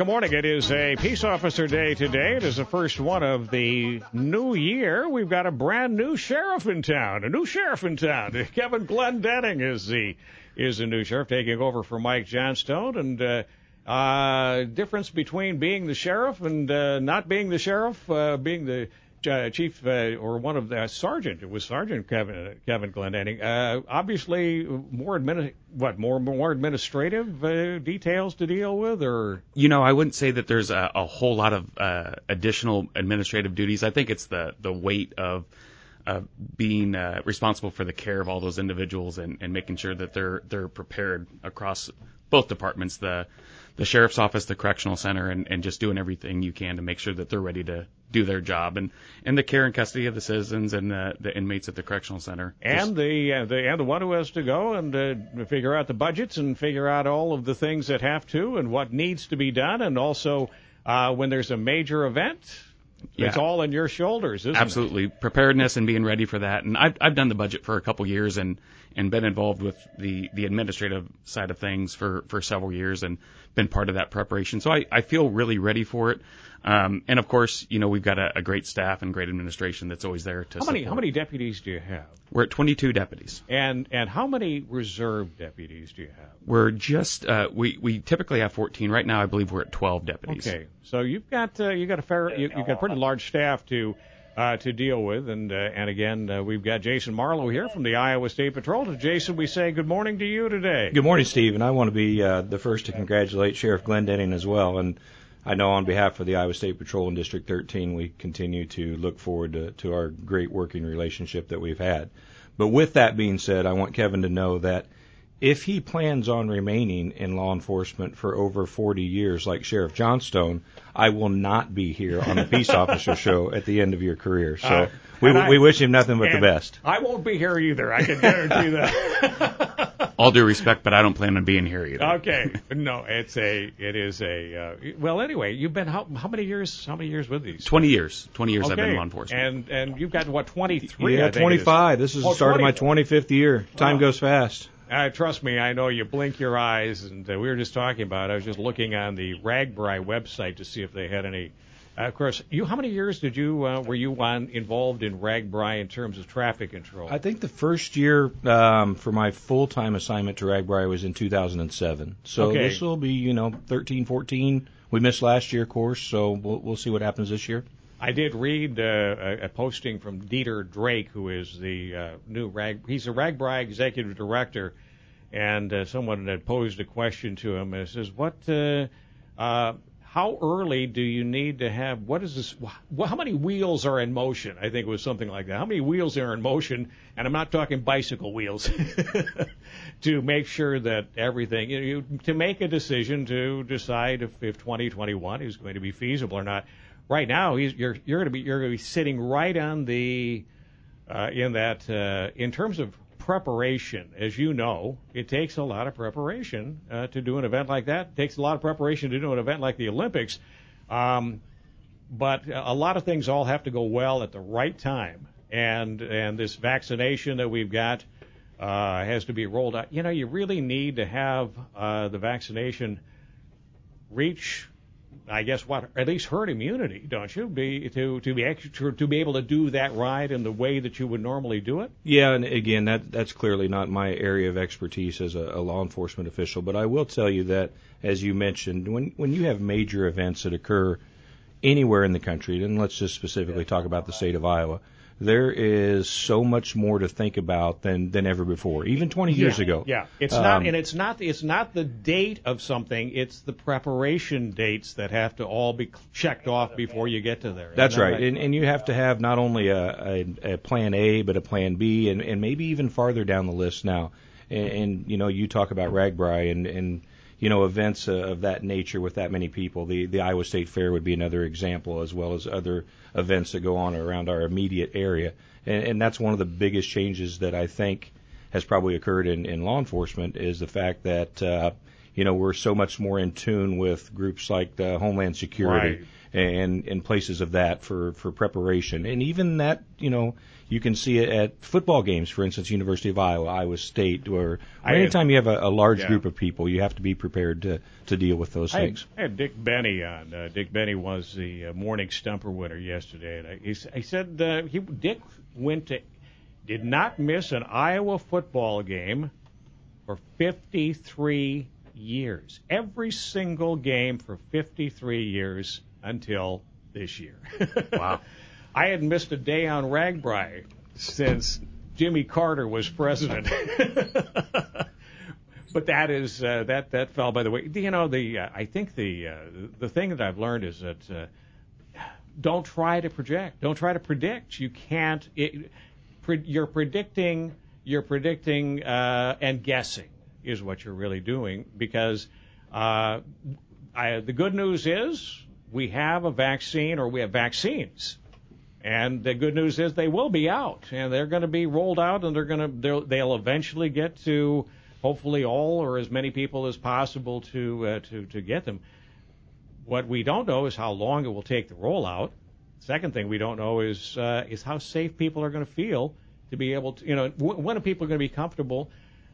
morning. It is a Peace Officer Day today. It is the first one of the new year. We've got a brand new sheriff in town. Kevin Glendenning is the new sheriff, taking over for Mike Johnstone. And difference between being the sheriff and not being the sheriff, being the chief or one of the sergeant. It was Sergeant Kevin Glendenning. Obviously, more administrative details to deal with, or I wouldn't say that there's a whole lot of additional administrative duties. I think it's the weight of being responsible for the care of all those individuals and making sure that they're prepared across both departments, the sheriff's office, the correctional center, and just doing everything you can to make sure that they're ready to do their job, and the care and custody of the citizens and the inmates at the correctional center. And the one who has to go and figure out the budgets and figure out all of the things that have to and what needs to be done, and also when there's a major event, it's all on your shoulders, isn't it? Absolutely. Preparedness and being ready for that. And I've done the budget for a couple years and been involved with the administrative side of things for several years and been part of that preparation. So I feel really ready for it. And of course, we've got a great staff and great administration that's always there to support. How many deputies do you have? We're at 22 deputies. And how many reserve deputies do you have? We're just we typically have 14. Right now, I believe we're at 12 deputies. Okay, so you've got a pretty large staff to deal with, and again, we've got Jason Marlowe here from the Iowa State Patrol. To Jason, we say good morning to you today. Good morning, Steve, and I want to be the first to congratulate Sheriff Glendenning as well. And I know on behalf of the Iowa State Patrol in District 13, we continue to look forward to our great working relationship that we've had. But with that being said, I want Kevin to know that if he plans on remaining in law enforcement for over 40 years like Sheriff Johnstone, I will not be here on the Peace Officer Show at the end of your career. So we wish him nothing but the best. I won't be here either. I can guarantee that. All due respect, but I don't plan on being here either. Okay. No, it is well, anyway, you've been how many years with these? 20 years. 20 years okay. I've been in law enforcement. And you've got, 23? Yeah, 25. This is the start of my 25th year. Time goes fast. Trust me, I know you blink your eyes, and we were just talking about it. I was just looking on the RAGBRAI website to see if they had any. Of course, how many years were you involved in RAGBRAI in terms of traffic control? I think the first year for my full-time assignment to RAGBRAI was in 2007. So This will be, 13, 14. We missed last year, of course, so we'll see what happens this year. I did read a posting from Dieter Drake, who is the new he's a RAGBRAI executive director, and someone had posed a question to him. And it says, how early do you need to have, what is this, how many wheels are in motion? I think it was something like that. How many wheels are in motion, and I'm not talking bicycle wheels, to make sure that everything, to make a decision to decide if 2021 is going to be feasible or not. Right now, you're going to be sitting right on the in terms of preparation. As you know, it takes a lot of preparation to do an event like that. It takes a lot of preparation to do an event like the Olympics, but a lot of things all have to go well at the right time. And this vaccination that we've got has to be rolled out. You really need to have the vaccination reach, I guess, at least herd immunity, don't you? To be able to do that ride in the way that you would normally do it? Yeah, and again, that's clearly not my area of expertise as a law enforcement official. But I will tell you that, as you mentioned, when you have major events that occur anywhere in the country, and let's just specifically talk about the state of Iowa, there is so much more to think about than ever before, even 20 years ago. Yeah, it's not the date of something; it's the preparation dates that have to all be checked off before you get to there. That's right, and you have to have not only a plan A, but a plan B, and maybe even farther down the list now. And you talk about RAGBRAI and events of that nature with that many people. The Iowa State Fair would be another example, as well as other events that go on around our immediate area. And that's one of the biggest changes that I think has probably occurred in law enforcement, is the fact that, we're so much more in tune with groups like the Homeland Security. Right. and places of that for preparation. And even that, you can see it at football games, for instance, University of Iowa, Iowa State, or anytime you have a large group of people, you have to be prepared to deal with those things. I had Dick Benny on. Dick Benny was the morning stumper winner yesterday, and he said Dick did not miss an Iowa football game for 53 years. Every single game for 53 years until this year. Wow. I hadn't missed a day on RAGBRAI since Jimmy Carter was president. But that is that fell by the way. I think the thing that I've learned is that don't try to project. Don't try to predict. You can't. You're predicting and guessing is what you're really doing, because the good news is we have a vaccine, or we have vaccines. And the good news is they will be out, and they're going to be rolled out, and they'll eventually get to hopefully all or as many people as possible to get them. What we don't know is how long it will take the rollout. Second thing we don't know is how safe people are going to feel to be able to, when are people going to be comfortable?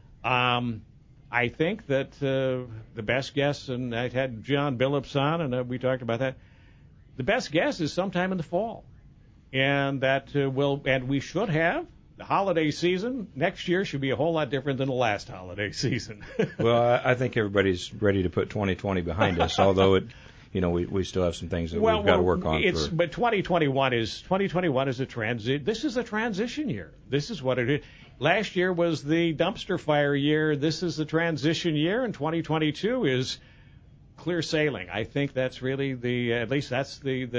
I think that the best guess, and I had John Billups on, and we talked about that. The best guess is sometime in the fall. And that and we should have the holiday season next year should be a whole lot different than the last holiday season. Well, I think everybody's ready to put 2020 behind us, although we still have some things that we've got to work on. But 2021 is a transit. This is a transition year. This is what it is. Last year was the dumpster fire year. This is the transition year, and 2022 is clear sailing. I think that's really at least that's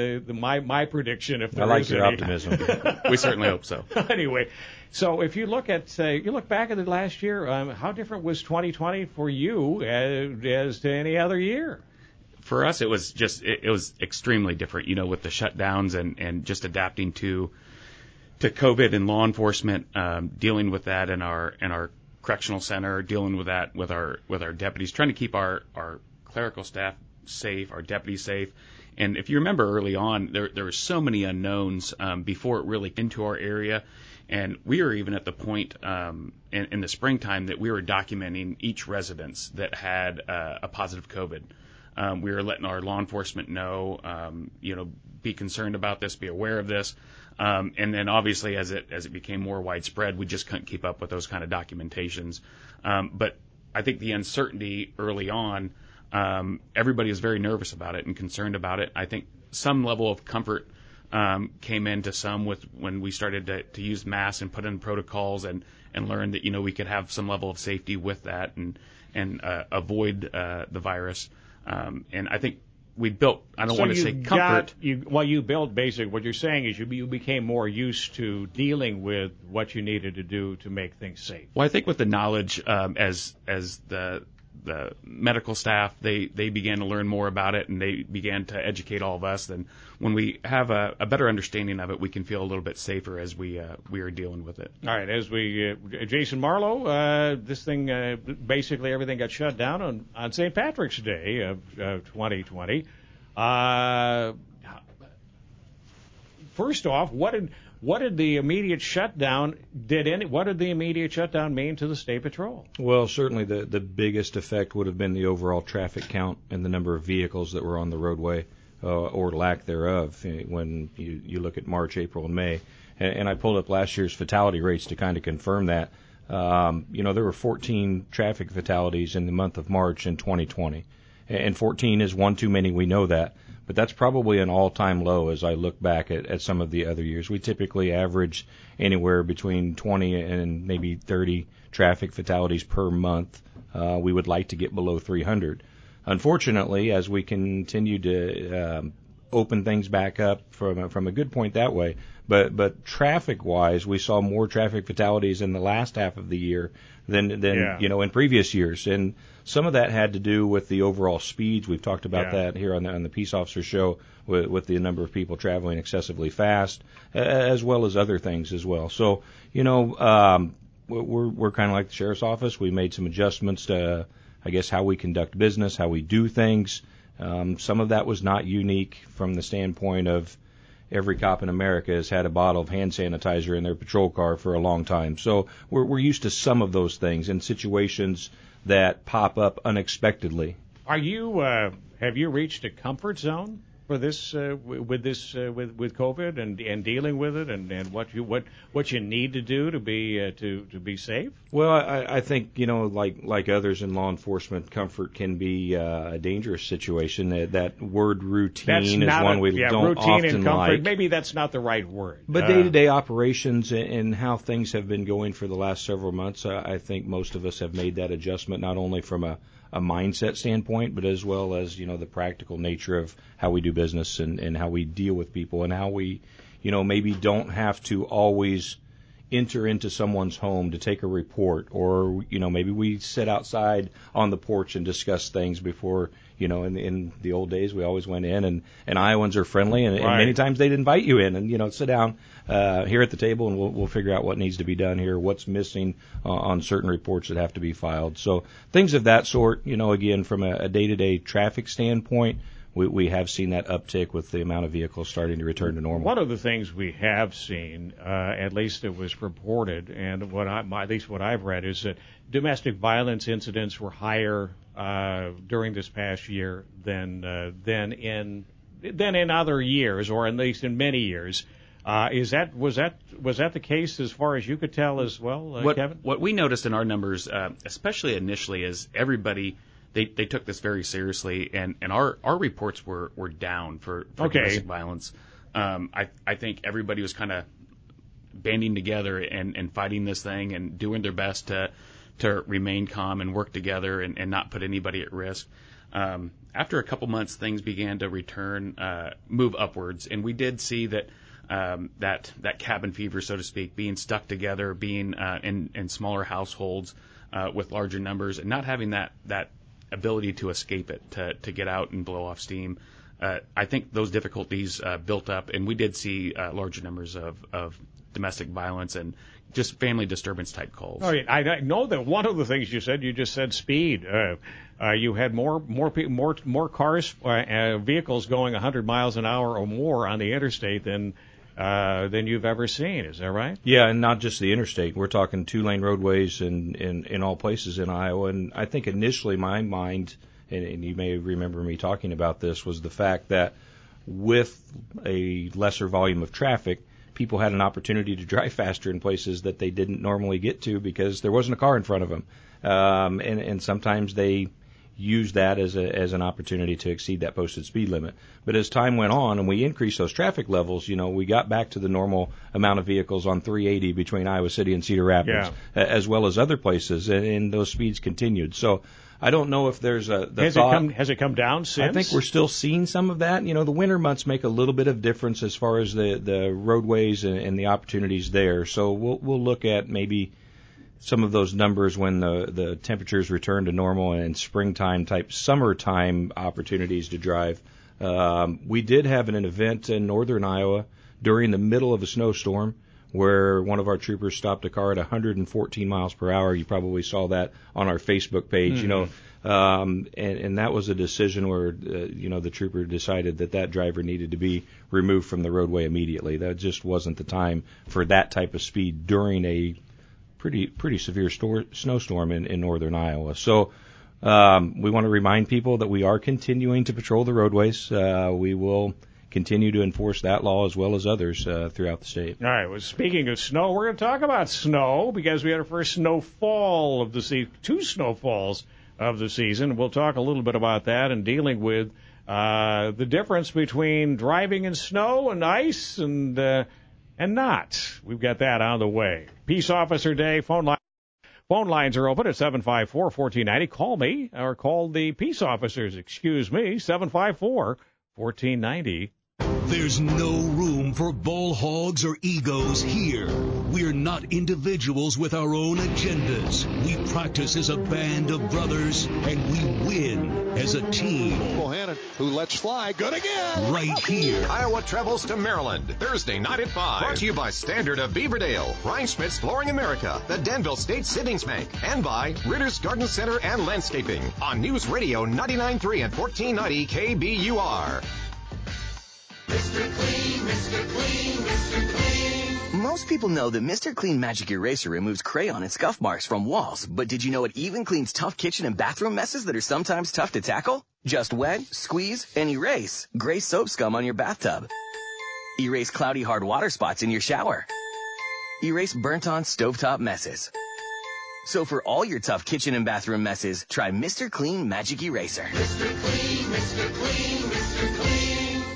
my prediction. If there I like is your any. optimism. We certainly hope so. Anyway, so if you look back at the last year, how different was 2020 for you as to any other year? For us, it was extremely different. With the shutdowns and just adapting to COVID and law enforcement, dealing with that in our correctional center, dealing with that with our deputies, trying to keep our clerical staff safe, our deputies safe. And if you remember early on, there were so many unknowns before it really came into our area. And we were even at the point in the springtime that we were documenting each residence that had a positive COVID. We were letting our law enforcement know, be concerned about this, be aware of this. And then obviously as it became more widespread, we just couldn't keep up with those kind of documentations. But I think the uncertainty early on, everybody was very nervous about it and concerned about it. I think some level of comfort came into some when we started to use masks and put in protocols and learned that we could have some level of safety with that and avoid the virus. And I think we built, I don't want to say comfort. You built basic, what you're saying is you became more used to dealing with what you needed to do to make things safe. Well, I think with the knowledge, as the medical staff, they began to learn more about it, and they began to educate all of us. Then when we have a better understanding of it, we can feel a little bit safer as we are dealing with it. All right, as Jason Marlowe, this thing, basically everything got shut down on St. Patrick's Day of 2020. First off, what did the immediate shutdown mean to the State Patrol? Well, certainly the biggest effect would have been the overall traffic count and the number of vehicles that were on the roadway, or lack thereof, when you look at March, April, and May. And I pulled up last year's fatality rates to kind of confirm that. There were 14 traffic fatalities in the month of March in 2020. And 14 is one too many, we know that. But that's probably an all-time low as I look back at some of the other years. We typically average anywhere between 20 and maybe 30 traffic fatalities per month. We would like to get below 300. Unfortunately, as we continue to open things back up from a good point that way, but traffic-wise, we saw more traffic fatalities in the last half of the year than in previous years. And some of that had to do with the overall speeds. We've talked about that here on the Peace Officer Show with the number of people traveling excessively fast, as well as other things as well. So, we're kind of like the Sheriff's Office. We made some adjustments to, I guess, how we conduct business, how we do things. Some of that was not unique from the standpoint of every cop in America has had a bottle of hand sanitizer in their patrol car for a long time. So we're used to some of those things in situations that pop up unexpectedly. Are you have you reached a comfort zone for this with COVID and dealing with it and what you need to do to be safe? Well, I think like others in law enforcement, comfort can be a dangerous situation. That word routine is one we don't routine often and comfort. like. Maybe that's not the right word. But day-to-day operations and how things have been going for the last several months, I think most of us have made that adjustment, not only from a mindset standpoint, but as well as, the practical nature of how we do business and how we deal with people and how we, maybe don't have to always enter into someone's home to take a report, or, maybe we sit outside on the porch and discuss things before, in the old days we always went in, and Iowans are friendly, and many times they'd invite you in and, sit down here at the table and we'll figure out what needs to be done here, what's missing on certain reports that have to be filed. So things of that sort, again, from a day-to-day traffic standpoint, we have seen that uptick with the amount of vehicles starting to return to normal. One of the things we have seen, at least it was reported, and at least what I've read, is that domestic violence incidents were higher during this past year than in other years, or at least in many years. Was that the case as far as you could tell as well, Kevin? What we noticed in our numbers, especially initially, is everybody. They took this very seriously, and our reports were down for domestic violence. I think everybody was kind of banding together and fighting this thing and doing their best to remain calm and work together and not put anybody at risk. After a couple months, things began to move upwards, and we did see that that cabin fever, so to speak, being stuck together, being in smaller households with larger numbers, and not having that ability to escape it, to get out and blow off steam. I think those difficulties built up, and we did see larger numbers of domestic violence and just family disturbance type calls. Oh, yeah, I know that one of the things you just said speed. You had more cars, vehicles going 100 miles an hour or more on the interstate than you've ever seen. Is that right? Yeah, and not just the interstate. We're talking 2-lane roadways in all places in Iowa. And I think initially my mind, and you may remember me talking about this, was the fact that with a lesser volume of traffic, people had an opportunity to drive faster in places that they didn't normally get to because there wasn't a car in front of them. And sometimes they use that as an opportunity to exceed that posted speed limit. But as time went on and we increased those traffic levels, we got back to the normal amount of vehicles on 380 between Iowa City and Cedar Rapids, as well as other places, and those speeds continued. So I don't know if there's has it come down since? I think we're still seeing some of that. The winter months make a little bit of difference as far as the roadways and the opportunities there. So we'll look at maybe some of those numbers when the temperatures return to normal and springtime type summertime opportunities to drive. We did have an event in northern Iowa during the middle of a snowstorm where one of our troopers stopped a car at 114 miles per hour. You probably saw that on our Facebook page, and that was a decision where, the trooper decided that driver needed to be removed from the roadway immediately. That just wasn't the time for that type of speed during a pretty severe snowstorm in northern Iowa. So we want to remind people that we are continuing to patrol the roadways. We will continue to enforce that law as well as others throughout the state. All right. Well, speaking of snow, we're going to talk about snow because we had our first snowfall of the season, 2 snowfalls of the season. We'll talk a little bit about that and dealing with the difference between driving in snow and ice and not. We've got that on the way. Peace Officer Day. Phone lines are open at 754-1490. Call me or call the peace officers, 754-1490. There's no room for bull hogs or egos here. We're not individuals with our own agendas. We practice as a band of brothers, and we win as a team. Bohannon, who lets fly, good again. Right here. Iowa travels to Maryland, Thursday night at 5. Brought to you by Standard of Beaverdale, Reinschmidt's Flooring America, the Danville State Savings Bank, and by Ritter's Garden Center and Landscaping on News Radio 99.3 and 1490 KBUR. Mr. Clean, Mr. Clean, Mr. Clean. Most people know that Mr. Clean Magic Eraser removes crayon and scuff marks from walls, but did you know it even cleans tough kitchen and bathroom messes that are sometimes tough to tackle? Just wet, squeeze, and erase gray soap scum on your bathtub. Erase cloudy hard water spots in your shower. Erase burnt-on stovetop messes. So for all your tough kitchen and bathroom messes, try Mr. Clean Magic Eraser. Mr. Clean, Mr. Clean, Mr. Clean.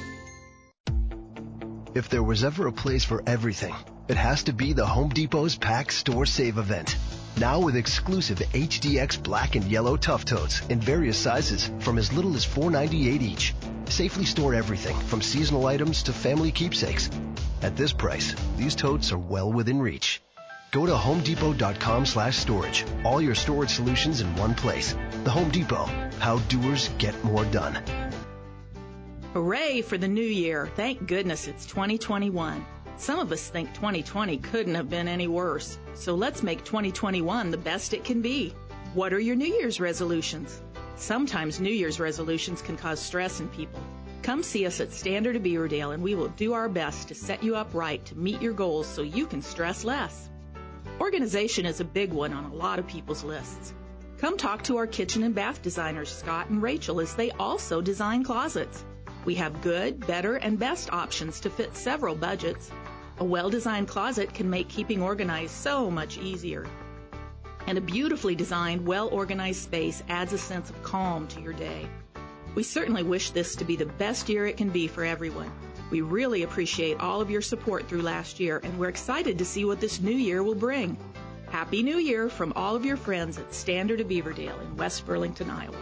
If there was ever a place for everything, it has to be the Home Depot's Pack Store Save event. Now with exclusive HDX black and yellow Tough Totes in various sizes from as little as $4.98 each. Safely store everything from seasonal items to family keepsakes. At this price, these totes are well within reach. Go to homedepot.com/storage. All your storage solutions in one place. The Home Depot. How doers get more done. Hooray for the new year. Thank goodness it's 2021. Some of us think 2020 couldn't have been any worse. So let's make 2021 the best it can be. What are your New Year's resolutions? Sometimes New Year's resolutions can cause stress in people. Come see us at Standard of Beaverdale and we will do our best to set you up right to meet your goals so you can stress less. Organization is a big one on a lot of people's lists. Come talk to our kitchen and bath designers, Scott and Rachel, as they also design closets. We have good, better, and best options to fit several budgets. A well-designed closet can make keeping organized so much easier. And a beautifully designed, well-organized space adds a sense of calm to your day. We certainly wish this to be the best year it can be for everyone. We really appreciate all of your support through last year, and we're excited to see what this new year will bring. Happy New Year from all of your friends at Standard of Beaverdale in West Burlington, Iowa.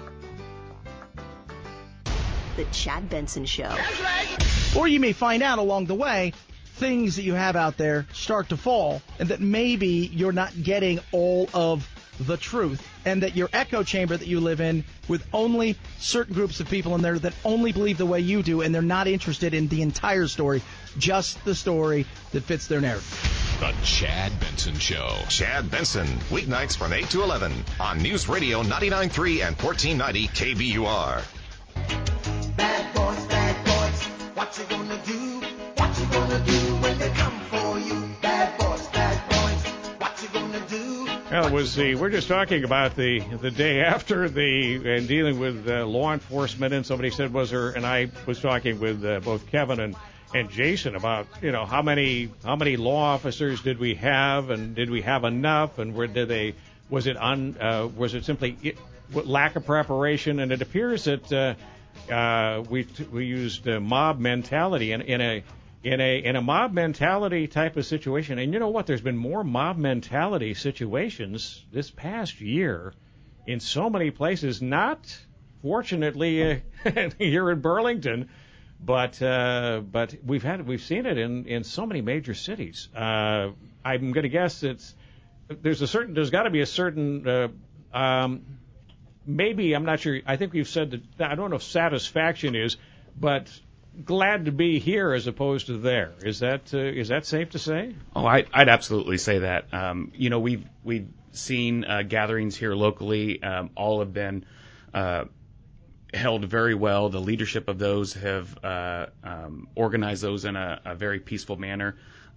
The Chad Benson Show. Or you may find out along the way things that you have out there start to fall and that maybe you're not getting all of the truth and that your echo chamber that you live in with only certain groups of people in there that only believe the way you do and they're not interested in the entire story, just the story that fits their narrative. The Chad Benson Show. Chad Benson, weeknights from 8 to 11 on News Radio 99.3 and 1490 KBUR. Bad boys, what you gonna do? What you gonna do when they come for you? Bad boys, what you gonna do? Well, it was we're just talking about the day after and dealing with law enforcement, and somebody said and I was talking with both Kevin and Jason about, how many law officers did we have, and did we have enough, and was it simply lack of preparation? And it appears that we used mob mentality in a mob mentality type of situation. And you know what? There's been more mob mentality situations this past year in so many places. Not fortunately here in Burlington, but we've seen it in so many major cities. I'm going to guess there's got to be a certain maybe, I'm not sure. I think we've said that I don't know if satisfaction is, but glad to be here as opposed to there. Is that safe to say? Oh, I'd absolutely say that. We've seen gatherings here locally. All have been held very well. The leadership of those have organized those in a very peaceful manner.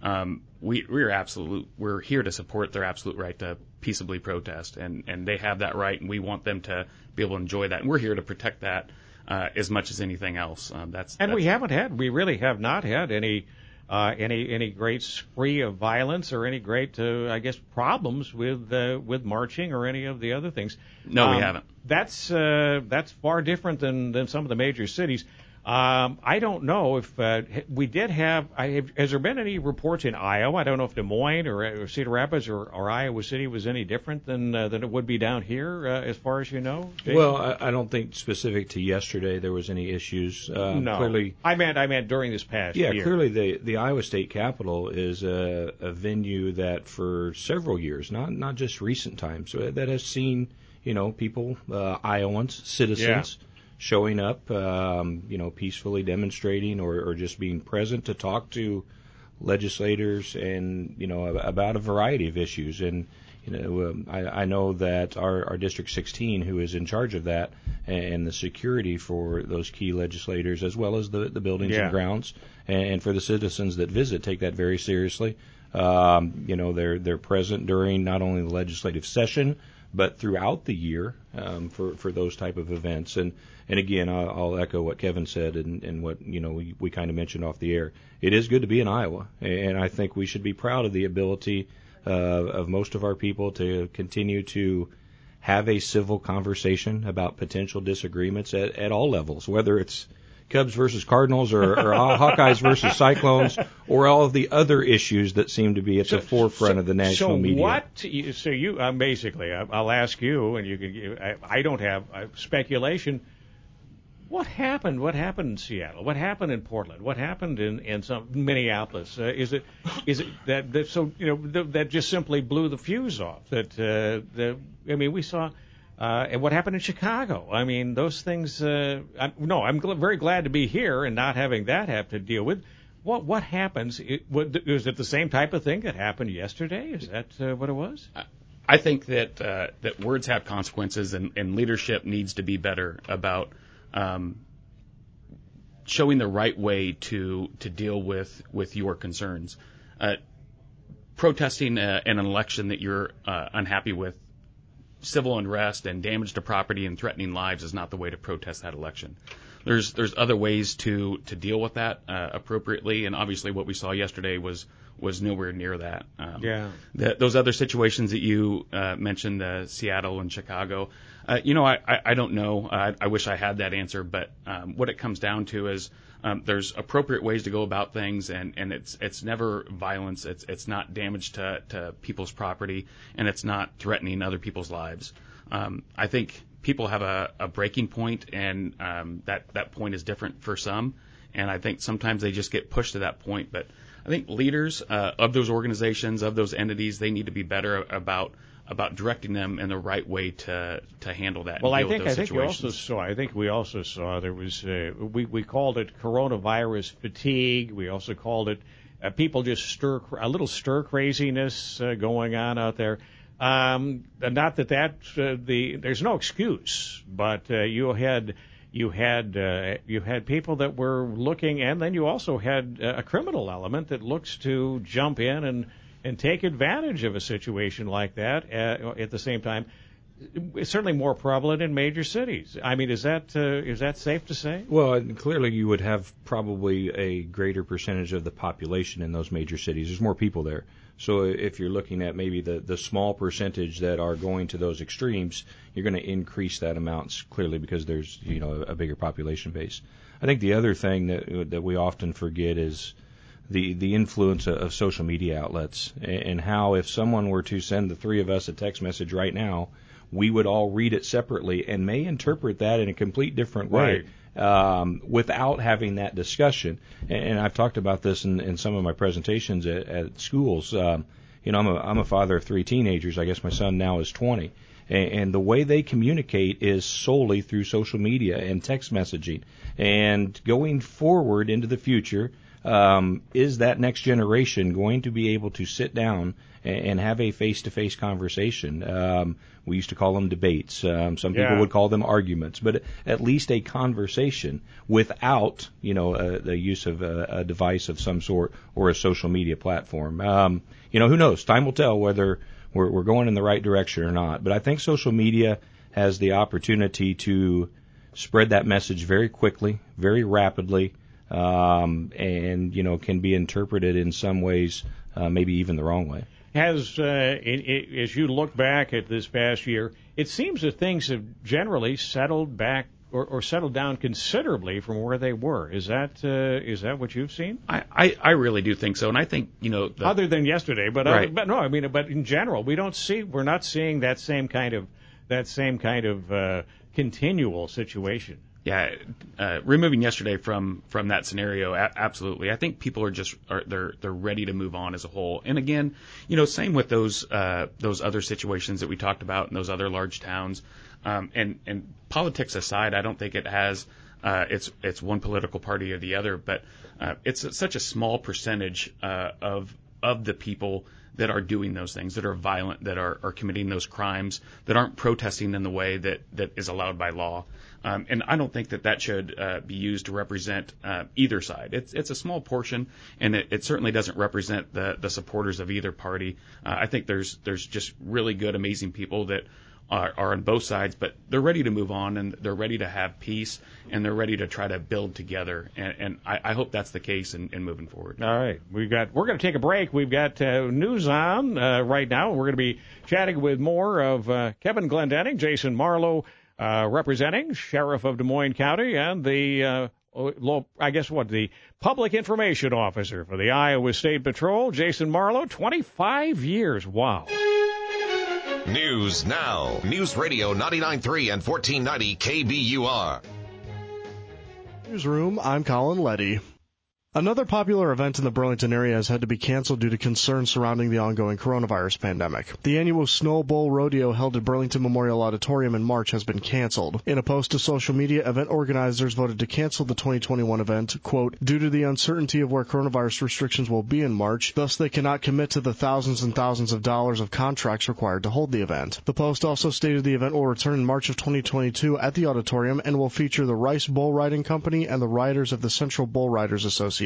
We're here to support their absolute right to peaceably protest, and they have that right, and we want them to be able to enjoy that, and we're here to protect that as much as anything else. We really have not had any great spree of violence or any great problems with marching or any of the other things. No, we haven't. That's far different than some of the major cities. I don't know if we did have. Has there been any reports in Iowa? I don't know if Des Moines or Cedar Rapids or Iowa City was any different than it would be down here, as far as you know. Jason? Well, I don't think specific to yesterday there was any issues. No, clearly, I meant during this past year. Yeah, clearly the Iowa State Capitol is a venue that for several years, not just recent times, that has seen people, Iowans, citizens. Yeah. Showing up, peacefully demonstrating or just being present to talk to legislators and, about a variety of issues. And, I know that our District 16, who is in charge of that and the security for those key legislators, as well as the buildings and grounds, and for the citizens that visit, take that very seriously. They're present during not only the legislative session, but throughout the year for those type of events. And again, I'll echo what Kevin said and what we kind of mentioned off the air. It is good to be in Iowa, and I think we should be proud of the ability of most of our people to continue to have a civil conversation about potential disagreements at all levels, whether it's Cubs versus Cardinals or Hawkeyes versus Cyclones, or all of the other issues that seem to be at the forefront of the national media. So you basically, I'll ask you, and you can. I don't have speculation. What happened? What happened in Seattle? What happened in Portland? What happened in some Minneapolis? Is it that so that just simply blew the fuse off? We saw. And what happened in Chicago? I mean, those things. I'm very glad to be here and not having that have to deal with. What happens? Was it the same type of thing that happened yesterday? Is that what it was? I think that words have consequences, and leadership needs to be better about showing the right way to deal with your concerns. Protesting an election that you're unhappy with, civil unrest and damage to property and threatening lives is not the way to protest that election. There's other ways to deal with that appropriately, and obviously what we saw yesterday was nowhere near that. Those other situations that you mentioned, Seattle and Chicago, I don't know. I wish I had that answer, but what it comes down to is there's appropriate ways to go about things, and it's never violence. It's not damage to people's property, and it's not threatening other people's lives. I think people have a breaking point, and that point is different for some, and I think sometimes they just get pushed to that point. But I think leaders of those organizations, of those entities, they need to be better about directing them in the right way to handle that. Well, and deal I think with those we also saw there was we called it coronavirus fatigue. We also called it people just a little stir craziness going on out there. Not that there's no excuse, but you had people that were looking, and then you also had a criminal element that looks to jump in and take advantage of a situation like that at the same time. It's certainly more prevalent in major cities. I mean, is that safe to say? Well, clearly you would have probably a greater percentage of the population in those major cities. There's more people there. So if you're looking at maybe the small percentage that are going to those extremes, you're going to increase that amount clearly because there's a bigger population base. I think the other thing that we often forget is the influence of social media outlets, and how if someone were to send the three of us a text message right now, we would all read it separately and may interpret that in a complete different way. Right. Without having that discussion. And I've talked about this in some of my presentations at schools. I'm a father of three teenagers. I guess my son now is 20. And the way they communicate is solely through social media and text messaging. And going forward into the future, is that next generation going to be able to sit down and have a face-to-face conversation? We used to call them debates. Some people would call them arguments, but at least a conversation without, the use of a device of some sort or a social media platform. Who knows? Time will tell whether we're going in the right direction or not. But I think social media has the opportunity to spread that message very quickly, very rapidly, and can be interpreted in some ways, maybe even the wrong way. As you look back at this past year, it seems that things have generally settled back or settled down considerably from where they were. Is that what you've seen? I really do think so, and I think other than yesterday, but right. But no, I mean, but in general, we're not seeing that same kind of continual situation. Yeah, removing yesterday from that scenario, absolutely. I think people they're ready to move on as a whole. And again, same with those other situations that we talked about in those other large towns. And politics aside, I don't think it has it's one political party or the other, but it's such a small percentage of the people that are doing those things, that are violent, that are committing those crimes, that aren't protesting in the way that is allowed by law. And I don't think that should be used to represent either side. It's a small portion, and it certainly doesn't represent the supporters of either party. I think there's just really good, amazing people that are on both sides, but they're ready to move on, and they're ready to have peace, and they're ready to try to build together. And I hope that's the case in moving forward. All right, we're going to take a break. We've got news on right now. We're going to be chatting with more of Kevin Glendening, Jason Marlowe, representing Sheriff of Des Moines County, and the the Public Information Officer for the Iowa State Patrol, Jason Marlowe, 25 years. Wow. News now. News Radio 99.3 and 1490 KBUR. Newsroom, I'm Colin Letty. Another popular event in the Burlington area has had to be canceled due to concerns surrounding the ongoing coronavirus pandemic. The annual Snow Bowl Rodeo held at Burlington Memorial Auditorium in March has been canceled. In a post to social media, event organizers voted to cancel the 2021 event, quote, due to the uncertainty of where coronavirus restrictions will be in March, thus they cannot commit to the thousands and thousands of dollars of contracts required to hold the event. The post also stated the event will return in March of 2022 at the auditorium and will feature the Rice Bull Riding Company and the riders of the Central Bull Riders Association.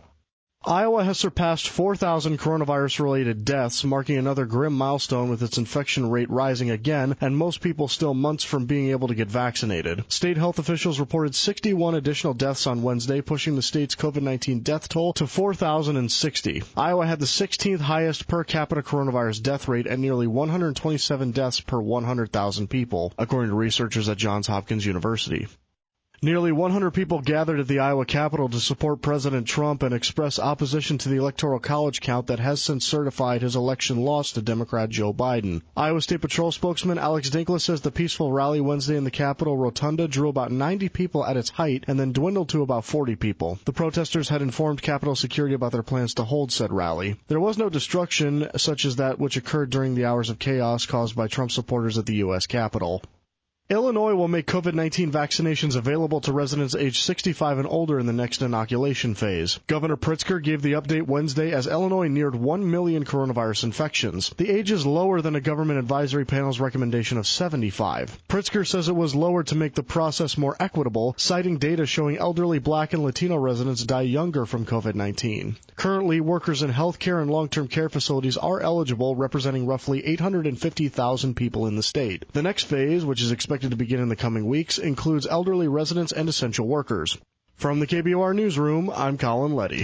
Iowa has surpassed 4,000 coronavirus-related deaths, marking another grim milestone with its infection rate rising again, and most people still months from being able to get vaccinated. State health officials reported 61 additional deaths on Wednesday, pushing the state's COVID-19 death toll to 4,060. Iowa had the 16th highest per capita coronavirus death rate at nearly 127 deaths per 100,000 people, according to researchers at Johns Hopkins University. Nearly 100 people gathered at the Iowa Capitol to support President Trump and express opposition to the Electoral College count that has since certified his election loss to Democrat Joe Biden. Iowa State Patrol spokesman Alex Dinkla says the peaceful rally Wednesday in the Capitol Rotunda drew about 90 people at its height and then dwindled to about 40 people. The protesters had informed Capitol security about their plans to hold said rally. There was no destruction such as that which occurred during the hours of chaos caused by Trump supporters at the U.S. Capitol. Illinois will make COVID-19 vaccinations available to residents aged 65 and older in the next inoculation phase. Governor Pritzker gave the update Wednesday as Illinois neared 1 million coronavirus infections. The age is lower than a government advisory panel's recommendation of 75. Pritzker says it was lowered to make the process more equitable, citing data showing elderly Black and Latino residents die younger from COVID-19. Currently, workers in healthcare and long-term care facilities are eligible, representing roughly 850,000 people in the state. The next phase, which is expected to begin in the coming weeks, includes elderly residents and essential workers. From the KBOR Newsroom, I'm Colin Letty.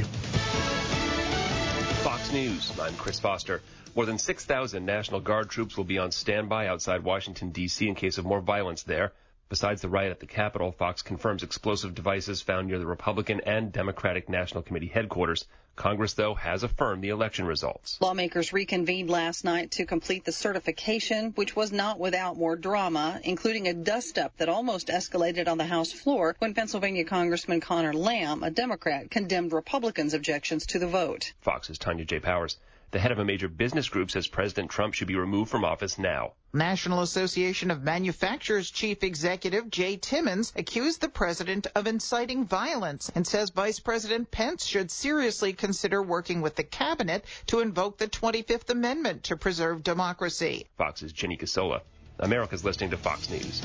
Fox News, I'm Chris Foster. More than 6,000 National Guard troops will be on standby outside Washington, D.C. in case of more violence there. Besides the riot at the Capitol, Fox confirms explosive devices found near the Republican and Democratic National Committee headquarters. Congress, though, has affirmed the election results. Lawmakers reconvened last night to complete the certification, which was not without more drama, including a dust-up that almost escalated on the House floor when Pennsylvania Congressman Connor Lamb, a Democrat, condemned Republicans' objections to the vote. Fox's Tanya J. Powers. The head of a major business group says President Trump should be removed from office now. National Association of Manufacturers Chief Executive Jay Timmons accused the president of inciting violence and says Vice President Pence should seriously consider working with the cabinet to invoke the 25th Amendment to preserve democracy. Fox's Ginny Casola. America's listening to Fox News.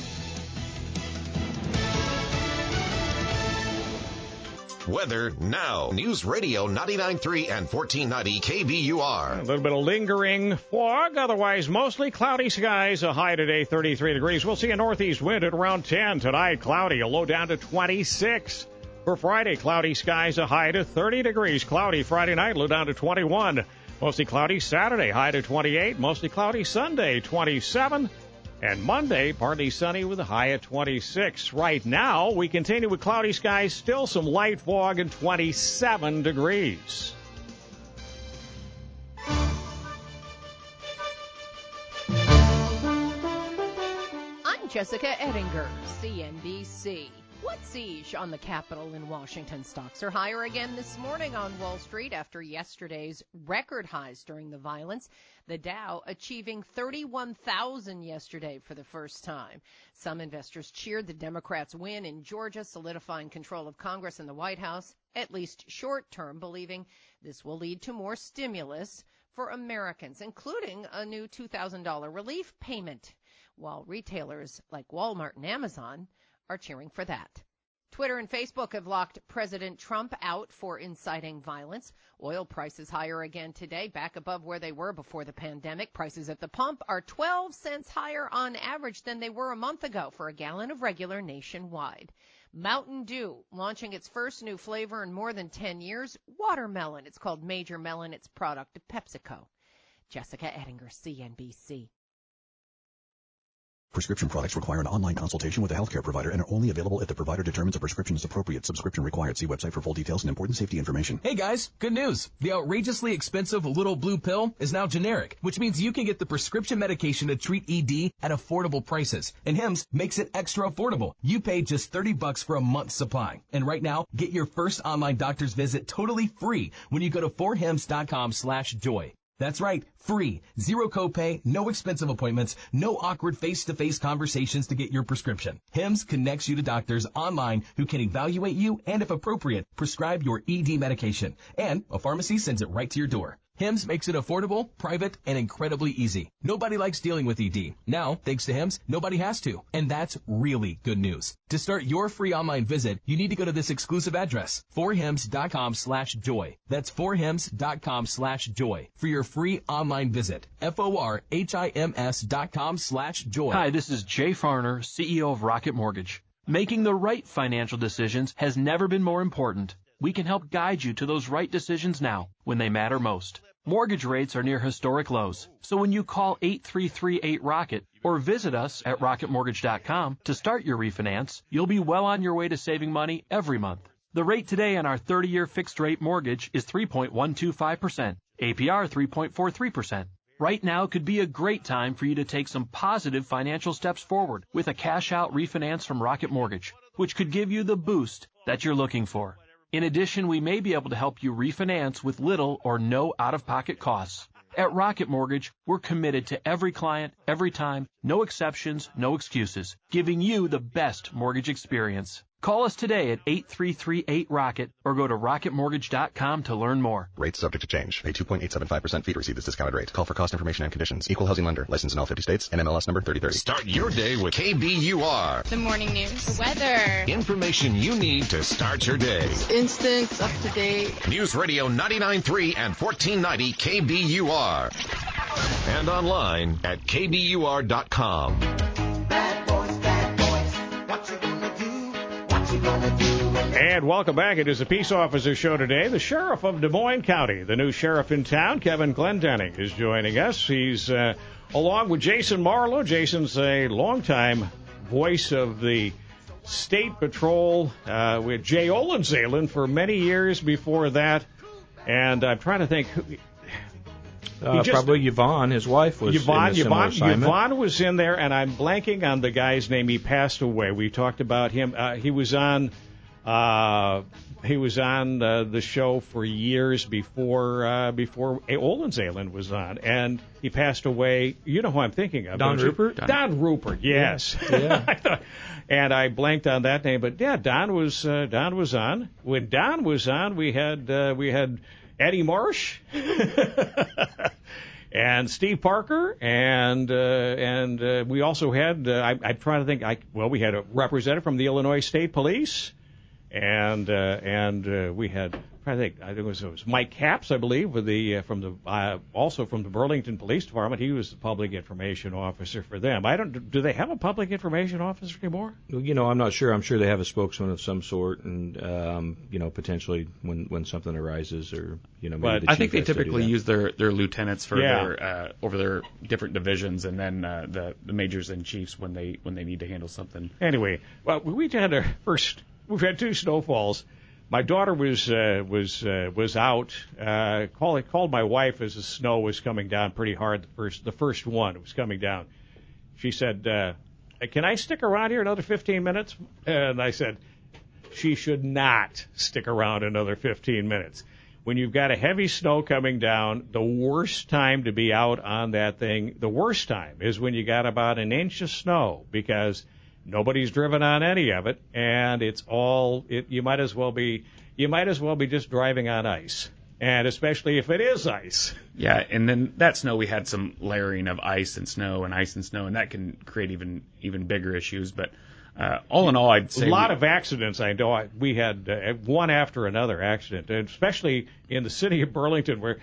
Weather now. News Radio 99.3 and 1490 KBUR. A little bit of lingering fog, otherwise mostly cloudy skies. A high today, 33 degrees. We'll see a northeast wind at around 10. Tonight, cloudy, a low down to 26. For Friday, cloudy skies, a high to 30 degrees. Cloudy Friday night, low down to 21. Mostly cloudy Saturday, high to 28. Mostly cloudy Sunday, 27. And Monday, partly sunny with a high at 26. Right now, we continue with cloudy skies, still some light fog, and 27 degrees. I'm Jessica Ettinger, CNBC. What siege on the Capitol in Washington? Stocks are higher again this morning on Wall Street after yesterday's record highs during the violence. The Dow achieving 31,000 yesterday for the first time. Some investors cheered the Democrats' win in Georgia, solidifying control of Congress and the White House, at least short-term, believing this will lead to more stimulus for Americans, including a new $2,000 relief payment, while retailers like Walmart and Amazon are cheering for that. Twitter and Facebook have locked President Trump out for inciting violence. Oil prices higher again today, back above where they were before the pandemic. Prices at the pump are 12 cents higher on average than they were a month ago for a gallon of regular nationwide. Mountain Dew launching its first new flavor in more than 10 years, watermelon. It's called Major Melon. It's a product of PepsiCo. Jessica Ettinger, CNBC. Prescription products require an online consultation with a healthcare provider and are only available if the provider determines a prescription is appropriate. Subscription required. See website for full details and important safety information. Hey guys, good news. The outrageously expensive Little Blue Pill is now generic, which means you can get the prescription medication to treat ED at affordable prices. And Hims makes it extra affordable. You pay just $30 for a month's supply. And right now, get your first online doctor's visit totally free when you go to 4hims.com/joy. That's right, free, zero copay, no expensive appointments, no awkward face-to-face conversations to get your prescription. Hims connects you to doctors online who can evaluate you and, if appropriate, prescribe your ED medication. And a pharmacy sends it right to your door. Hims makes it affordable, private, and incredibly easy. Nobody likes dealing with ED. Now, thanks to Hims, nobody has to. And that's really good news. To start your free online visit, you need to go to this exclusive address, 4hims.com/joy. That's 4hims.com/joy for your free online visit. FORHIMS.com/joy. Hi, this is Jay Farner, CEO of Rocket Mortgage. Making the right financial decisions has never been more important. We can help guide you to those right decisions now when they matter most. Mortgage rates are near historic lows, so when you call 8338-ROCKET or visit us at rocketmortgage.com to start your refinance, you'll be well on your way to saving money every month. The rate today on our 30-year fixed-rate mortgage is 3.125%, APR 3.43%. Right now could be a great time for you to take some positive financial steps forward with a cash-out refinance from Rocket Mortgage, which could give you the boost that you're looking for. In addition, we may be able to help you refinance with little or no out-of-pocket costs. At Rocket Mortgage, we're committed to every client, every time, no exceptions, no excuses, giving you the best mortgage experience. Call us today at 8338-ROCKET or go to rocketmortgage.com to learn more. Rates subject to change. Pay 2.875% fee to receive this discounted rate. Call for cost information and conditions. Equal housing lender. Licensed in all 50 states. NMLS number 3030. Start your day with KBUR. The morning news. The weather. Information you need to start your day. Instant, up to date. News Radio 99.3 and 1490 KBUR. And online at KBUR.com. Bad boys, what you gonna do? What you gonna do? And welcome back. It is a peace officer show today. The sheriff of Des Moines County, the new sheriff in town, Kevin Glendenning, is joining us. He's along with Jason Marlowe. Jason's a longtime voice of the State Patrol with Jay Olenzalen for many years before that. And I'm trying to think who. Probably Yvonne, his wife, was in a similar assignment. Yvonne was in there, and I'm blanking on the guy's name. He passed away. We talked about him. He was on the show for years before Olenzalen was on, and he passed away. You know who I'm thinking of? Don Rupert? Don Rupert, yes. Yeah. And I blanked on that name, but yeah, Don was on. When Don was on, we had Eddie Marsh and Steve Parker, and we also had I'm trying to think. We had a representative from the Illinois State Police, and we had I think it was Mike Capps, I believe, with also from the Burlington Police Department. He was the public information officer for them. Do they have a public information officer anymore? I'm not sure. I'm sure they have a spokesman of some sort, and potentially when something arises, or maybe but the chief I think they has to do typically that. use their lieutenants for their over their different divisions, and then the majors and chiefs when they need to handle something. Anyway, well, we've had 2 snowfalls. My daughter was out. Called my wife as the snow was coming down pretty hard. The first one was coming down. She said, "Can I stick around here another 15 minutes?" And I said, "She should not stick around another 15 minutes. When you've got a heavy snow coming down, the worst time to be out on that thing, the worst time is when you got about an inch of snow, because nobody's driven on any of it, and you might as well be just driving on ice, and especially if it is ice." Yeah, and then that snow, we had some layering of ice and snow, and that can create even bigger issues. But all in all, I'd say a lot of accidents. I know we had one after another accident, and especially in the city of Burlington, where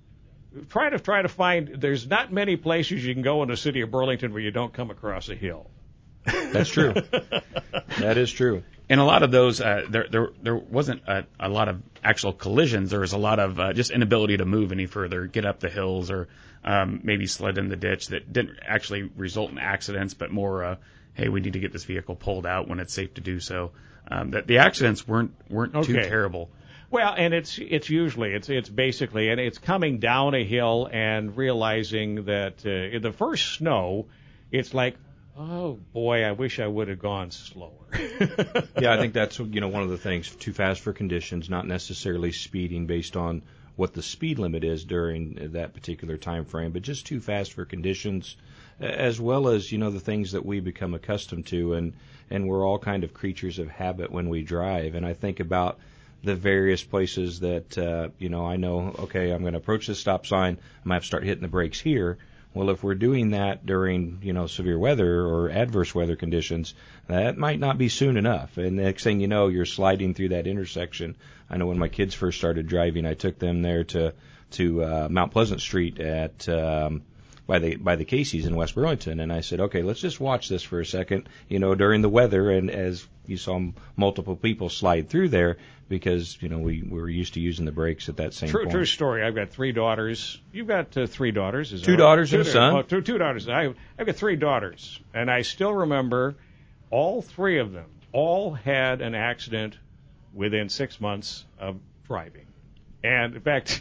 try to find. There's not many places you can go in the city of Burlington where you don't come across a hill. That's true. That is true. And a lot of those, there wasn't a lot of actual collisions. There was a lot of just inability to move any further, get up the hills, or maybe slid in the ditch that didn't actually result in accidents, but more, hey, we need to get this vehicle pulled out when it's safe to do so. That the accidents weren't too terrible. Well, and it's usually it's basically, and it's coming down a hill and realizing that in the first snow, it's like, oh boy, I wish I would have gone slower. Yeah, I think that's one of the things. Too fast for conditions, not necessarily speeding based on what the speed limit is during that particular time frame, but just too fast for conditions, as well as the things that we become accustomed to, and we're all kind of creatures of habit when we drive. And I think about the various places that I know. Okay, I'm going to approach this stop sign. I might have to start hitting the brakes here. Well, if we're doing that during, severe weather or adverse weather conditions, that might not be soon enough. And the next thing you know, you're sliding through that intersection. I know when my kids first started driving, I took them there to Mount Pleasant Street at by the Casey's in West Burlington, and I said, okay, let's just watch this for a second, during the weather, and as you saw multiple people slide through there, because we were used to using the brakes at that same point. True story. I've got 3 daughters. You've got 3 daughters. Is that 2 daughters and a son. Two daughters. I've got 3 daughters, and I still remember all 3 of them all had an accident within 6 months of driving. And in fact,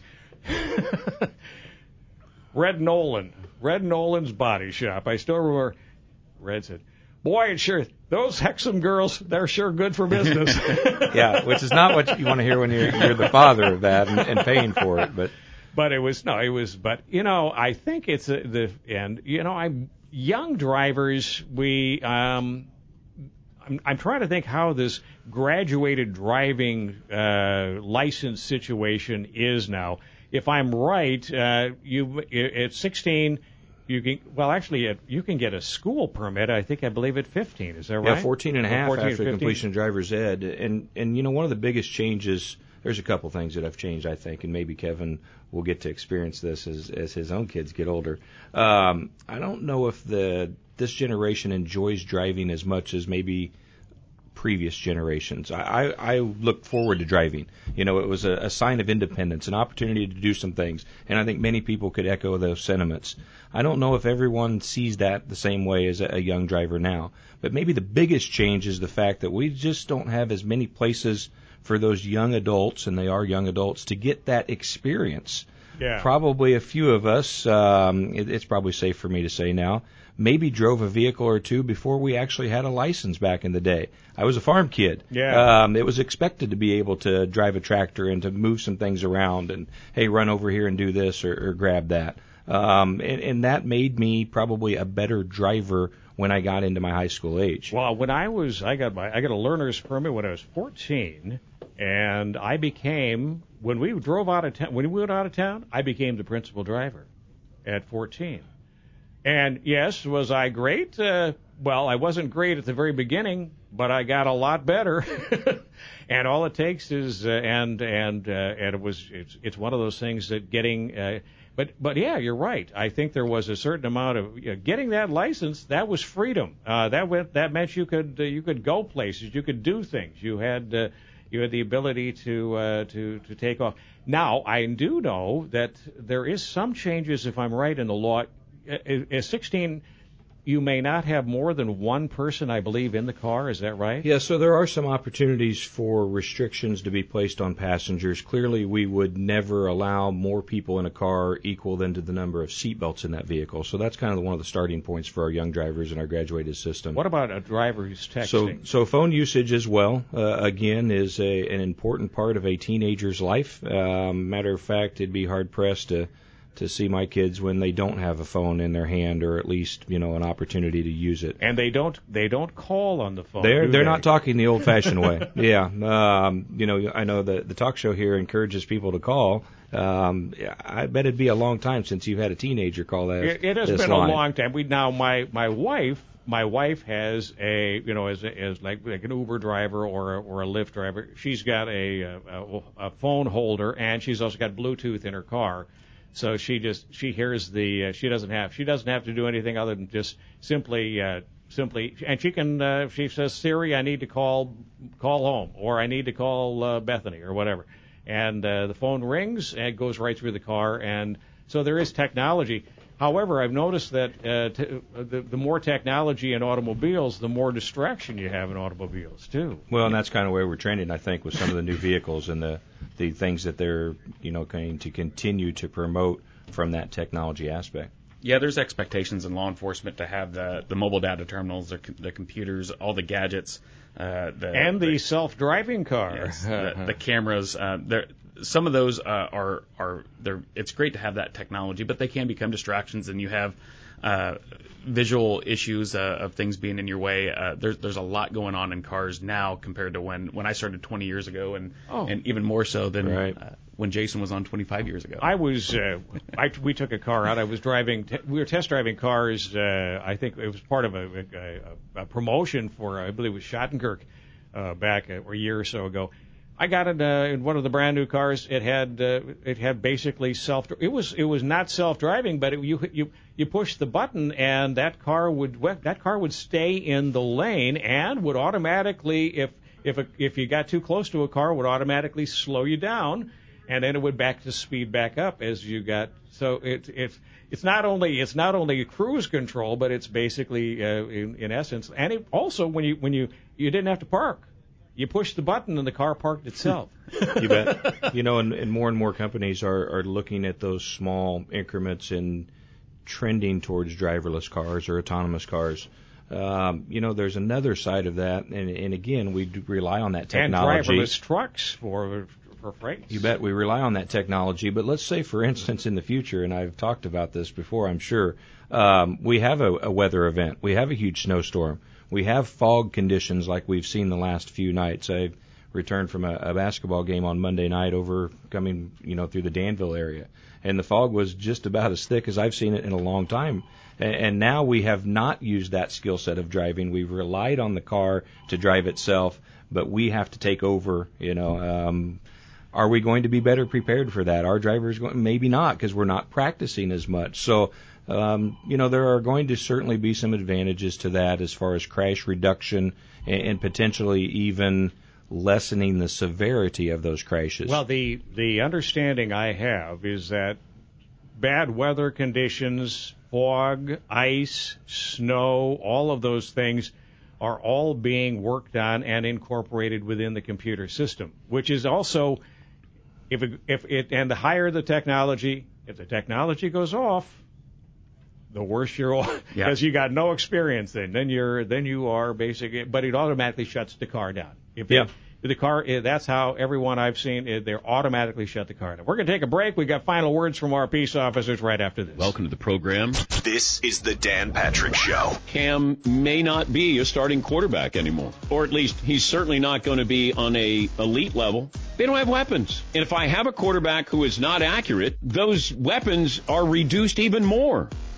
Red Nolan's body shop. I still remember Red said, "Boy, it's sure those Hexham girls, they're sure good for business." Yeah, which is not what you want to hear when you're the father of that and paying for it. But I think it's I'm young drivers. I'm trying to think how this graduated driving license situation is now. If I'm right, you at 16, you can get a school permit. I believe at 15. Is that right? Yeah, 14 and a half after completion of driver's ed. And one of the biggest changes. There's a couple things that have changed, I think, and maybe Kevin will get to experience this as his own kids get older. I don't know if this generation enjoys driving as much as maybe previous generations. I look forward to driving. It was a sign of independence, an opportunity to do some things, and I think many people could echo those sentiments. I don't know if everyone sees that the same way as a young driver now, but maybe the biggest change is the fact that we just don't have as many places for those young adults, and they are young adults, to get that experience. Yeah. Probably a few of us, it's probably safe for me to say now, maybe drove a vehicle or two before we actually had a license back in the day. I was a farm kid. Yeah. It was expected to be able to drive a tractor and to move some things around and, hey, run over here and do this or grab that. And that made me probably a better driver when I got into my high school age. Well, when I got a learner's permit when I was 14, and I became, when we went out of town, I became the principal driver at 14. And yes, was I great? Well, I wasn't great at the very beginning, but I got a lot better. And all it takes is, and it's one of those things that getting, but yeah, you're right. I think there was a certain amount of getting that license. That was freedom. That meant you could go places, you could do things. You had the ability to take off. Now I do know that there is some changes, if I'm right, in the law. At 16. You may not have more than one person, I believe, in the car. Is that right? Yeah, so there are some opportunities for restrictions to be placed on passengers. Clearly, we would never allow more people in a car equal than to the number of seatbelts in that vehicle. So that's kind of one of the starting points for our young drivers in our graduated system. What about a driver who's texting? So phone usage as well, again, is an important part of a teenager's life. Matter of fact, it'd be hard-pressed to see my kids when they don't have a phone in their hand, or at least, an opportunity to use it. And they don't call on the phone. They're not talking the old-fashioned way. Yeah. I know the talk show here encourages people to call. I bet it'd be a long time since you've had a teenager call that. It has been a long time. My wife has as like an Uber driver or a Lyft driver. She's got a phone holder, and she's also got Bluetooth in her car. So she hears she doesn't have to do anything other than just simply, and she says, Siri, I need to call home, or I need to call Bethany, or whatever. And the phone rings, and it goes right through the car. And so there is technology. However, I've noticed that the more technology in automobiles, the more distraction you have in automobiles, too. Well, and that's kind of where we're trending, I think, with some of the new vehicles and the things that they're, going to continue to promote from that technology aspect. Yeah, there's expectations in law enforcement to have the mobile data terminals, the computers, all the gadgets. The self-driving car. Yes, the cameras. Some of those it's great to have that technology, but they can become distractions, and you have visual issues of things being in your way. There's a lot going on in cars now compared to when I started 20 years ago, and even more so than when Jason was on 25 years ago. We took a car out. I was driving. We were test driving cars. I think it was part of a promotion for, I believe it was Schottenkirk back a year or so ago. I got in one of the brand new cars. It had basically it was not self-driving, but you push the button and that car would stay in the lane and would automatically, if you got too close to a car, would automatically slow you down, and then it would back to speed back up as you got. So it's not only cruise control, but it's basically in essence, and it also when you didn't have to park. You pushed the button and the car parked itself. You bet. And more companies are looking at those small increments and trending towards driverless cars or autonomous cars. There's another side of that, and again, we rely on that technology. And driverless trucks for freight. You bet. We rely on that technology. But let's say, for instance, in the future, and I've talked about this before, I'm sure, we have a weather event. We have a huge snowstorm. We have fog conditions like we've seen the last few nights. I returned from a basketball game on Monday night coming through the Danville area, and the fog was just about as thick as I've seen it in a long time. And now we have not used that skill set of driving. We've relied on the car to drive itself, but we have to take over. Are we going to be better prepared for that? Our drivers maybe not, because we're not practicing as much. So. There are going to certainly be some advantages to that as far as crash reduction and potentially even lessening the severity of those crashes. Well, the understanding I have is that bad weather conditions, fog, ice, snow, all of those things are all being worked on and incorporated within the computer system, which is also, and the higher the technology, if the technology goes off, the worse you're all, because you got no experience then you are basically, but it automatically shuts the car down. The car, that's how everyone I've seen, they automatically shut the car down. We're going to take a break. We've got final words from our peace officers right after this. Welcome to the program. This is the Dan Patrick Show. Cam may not be a starting quarterback anymore, or at least he's certainly not going to be on a elite level. They don't have weapons. And if I have a quarterback who is not accurate, those weapons are reduced even more.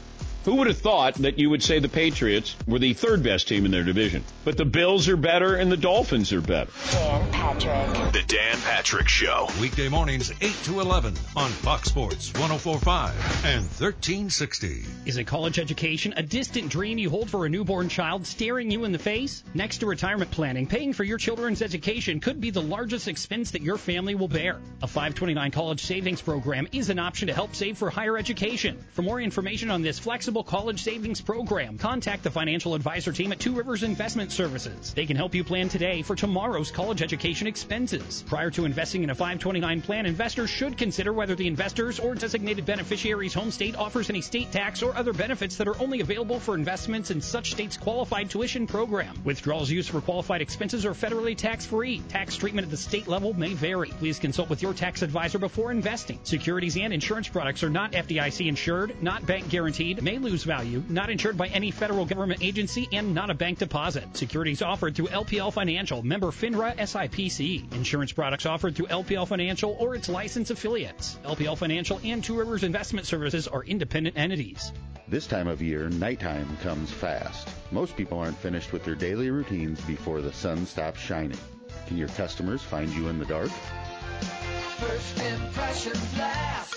Who would have thought that you would say the Patriots were the third best team in their division? But the Bills are better and the Dolphins are better. Dan Patrick. The Dan Patrick Show. Weekday mornings 8 to 11 on Fox Sports 104.5 and 1360. Is a college education a distant dream you hold for a newborn child staring you in the face? Next to retirement planning, paying for your children's education could be the largest expense that your family will bear. A 529 college savings program is an option to help save for higher education. For more information on this flexible college savings program, contact the financial advisor team at Two Rivers Investment Services. They can help you plan today for tomorrow's college education expenses. Prior to investing in a 529 plan, investors should consider whether the investor's or designated beneficiary's home state offers any state tax or other benefits that are only available for investments in such state's qualified tuition program. Withdrawals used for qualified expenses are federally tax-free. Tax treatment at the state level may vary. Please consult with your tax advisor before investing. Securities and insurance products are not FDIC insured, not bank guaranteed, may lose value, not insured by any federal government agency, and not a bank deposit. Securities offered through LPL Financial, member FINRA SIPC. Insurance products offered through LPL Financial or its licensed affiliates. LPL Financial and Two Rivers Investment Services are independent entities. This time of year, nighttime comes fast. Most people aren't finished with their daily routines before the sun stops shining. Can your customers find you in the dark? First impressions last.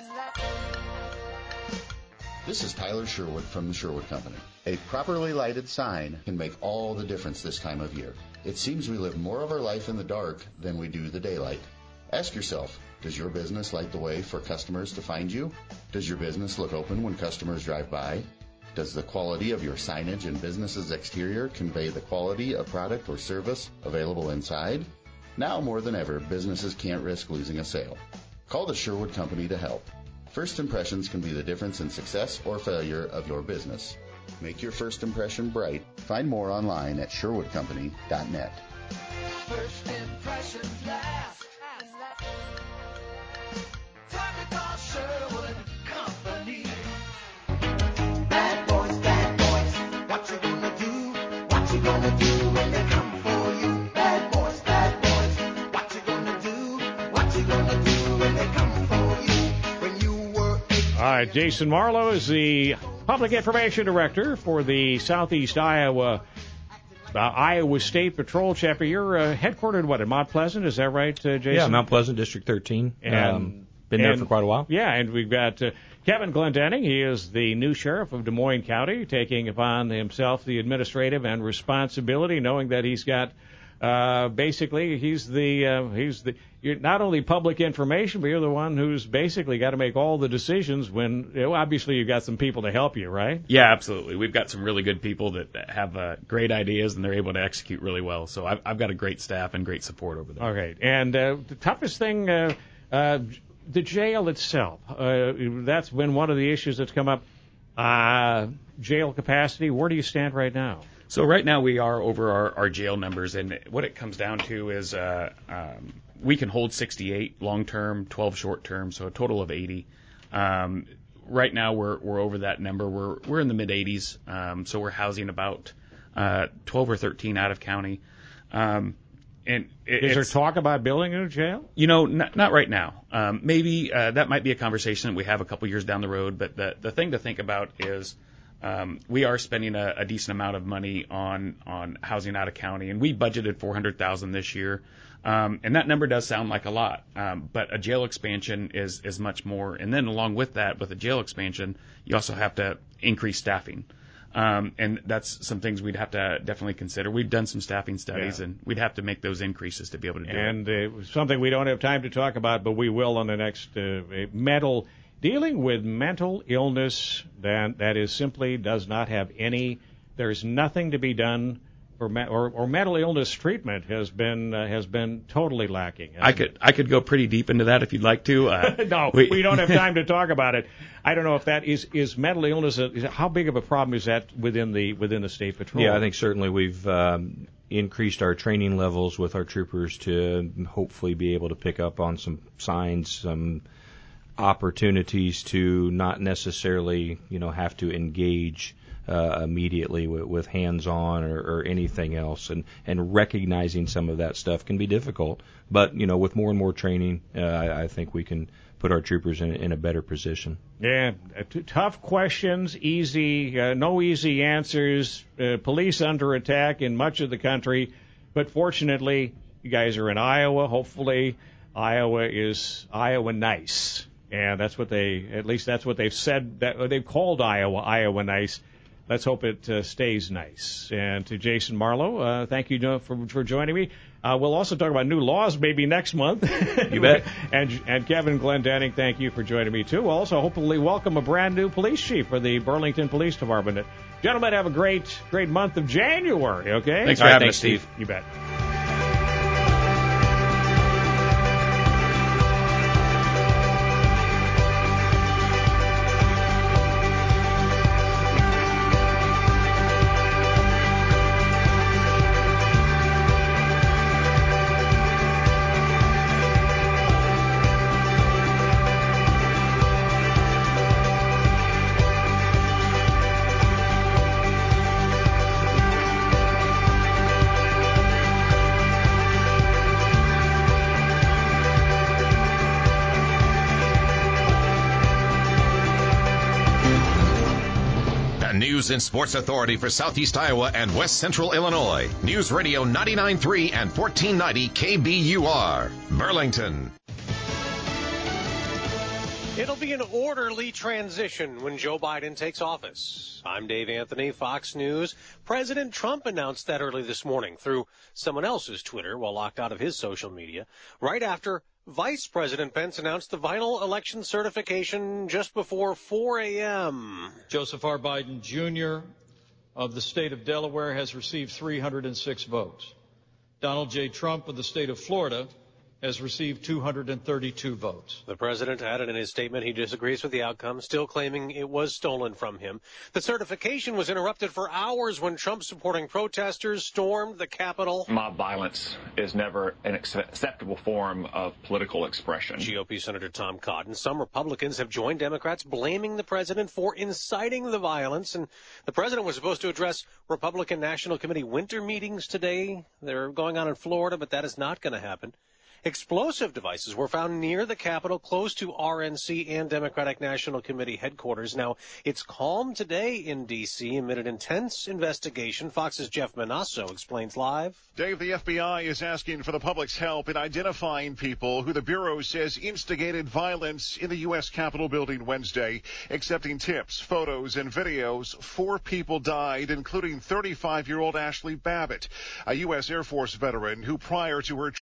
This is Tyler Sherwood from the Sherwood Company. A properly lighted sign can make all the difference this time of year. It seems we live more of our life in the dark than we do the daylight. Ask yourself, does your business light the way for customers to find you? Does your business look open when customers drive by? Does the quality of your signage and business's exterior convey the quality of product or service available inside? Now more than ever, businesses can't risk losing a sale. Call the Sherwood Company to help. First impressions can be the difference in success or failure of your business. Make your first impression bright. Find more online at sherwoodcompany.net. First impressions last. Time to call Sherwood Company. Bad boys, what you gonna do? What you gonna do when they come for you? Bad boys, what you gonna do? What you gonna do when they come for you? When you were All right, Jason Marlowe is the Public Information Director for the Southeast Iowa State Patrol Chapter. You're headquartered, in Mount Pleasant? Is that right, Jason? Yeah, Mount Pleasant, District 13. Been there for quite a while. Yeah, and we've got Kevin Glendenning. He is the new sheriff of Des Moines County, taking upon himself the administrative and responsibility, knowing that he's got basically you're not only public information, but you're the one who's basically got to make all the decisions when, obviously you've got some people to help you, right? Yeah, absolutely. We've got some really good people that have great ideas, and they're able to execute really well. So I've got a great staff and great support over there. Okay. And the toughest thing, the jail itself, that's been one of the issues that's come up. Jail capacity, where do you stand right now? So right now we are over our jail numbers, and what it comes down to is we can hold 68 long-term, 12 short-term, so a total of 80. Right now we're over that number. We're in the mid-80s, so we're housing about 12 or 13 out of county. And is there talk about building a new jail? Not right now. Maybe that might be a conversation that we have a couple years down the road. But the thing to think about is we are spending a decent amount of money on housing out of county, and we budgeted $400,000 this year. And that number does sound like a lot, but a jail expansion is much more. And then along with that, with a jail expansion, you also have to increase staffing. And that's some things we'd have to definitely consider. We've done some staffing studies, and we'd have to make those increases to be able to do it. And something we don't have time to talk about, but we will on the next dealing with mental illness that is simply does not have there's nothing to be done. Or mental illness treatment has been totally lacking. I could go pretty deep into that if you'd like to. No, we don't have time to talk about it. I don't know if that is mental illness. How big of a problem is that within the state patrol? Yeah, I think certainly we've increased our training levels with our troopers to hopefully be able to pick up on some signs, some opportunities to not necessarily have to engage immediately with hands-on or anything else, and recognizing some of that stuff can be difficult. But with more and more training, I think we can put our troopers in a better position. Yeah, tough questions, no easy answers. Police under attack in much of the country, but fortunately, you guys are in Iowa. Hopefully, Iowa is Iowa nice, and that's what they've said. That they've called Iowa nice. Let's hope it stays nice. And to Jason Marlowe, thank you for joining me. We'll also talk about new laws maybe next month. You bet. and Kevin Glendenning, thank you for joining me, too. We'll also hopefully welcome a brand new police chief for the Burlington Police Department. Gentlemen, have a great month of January, okay? Thanks for having us, Steve. You bet. News and Sports Authority for Southeast Iowa and West Central Illinois. News Radio 99.3 and 1490 KBUR. Burlington. It'll be an orderly transition when Joe Biden takes office. I'm Dave Anthony, Fox News. President Trump announced that early this morning through someone else's Twitter while locked out of his social media, right after Vice President Pence announced the final election certification just before 4 a.m. Joseph R. Biden, Jr. of the state of Delaware has received 306 votes. Donald J. Trump of the state of Florida has received 232 votes. The president added in his statement he disagrees with the outcome, still claiming it was stolen from him. The certification was interrupted for hours when Trump-supporting protesters stormed the Capitol. Mob violence is never an acceptable form of political expression. GOP Senator Tom Cotton. Some Republicans have joined Democrats blaming the president for inciting the violence. And the president was supposed to address Republican National Committee winter meetings today. They're going on in Florida, but that is not going to happen. Explosive devices were found near the Capitol, close to RNC and Democratic National Committee headquarters. Now, it's calm today in D.C. amid an intense investigation. Fox's Jeff Manasso explains live. Dave, the FBI is asking for the public's help in identifying people who the Bureau says instigated violence in the U.S. Capitol building Wednesday. Accepting tips, photos, and videos, 4 people died, including 35-year-old Ashley Babbitt, a U.S. Air Force veteran who prior to her